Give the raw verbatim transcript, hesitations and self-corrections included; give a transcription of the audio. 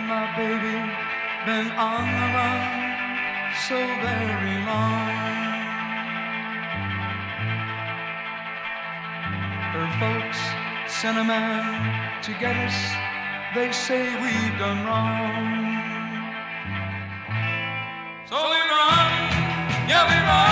my baby been on the run so very long. Her folks sent a man to get us. They say we've done wrong. So we run, yeah we run.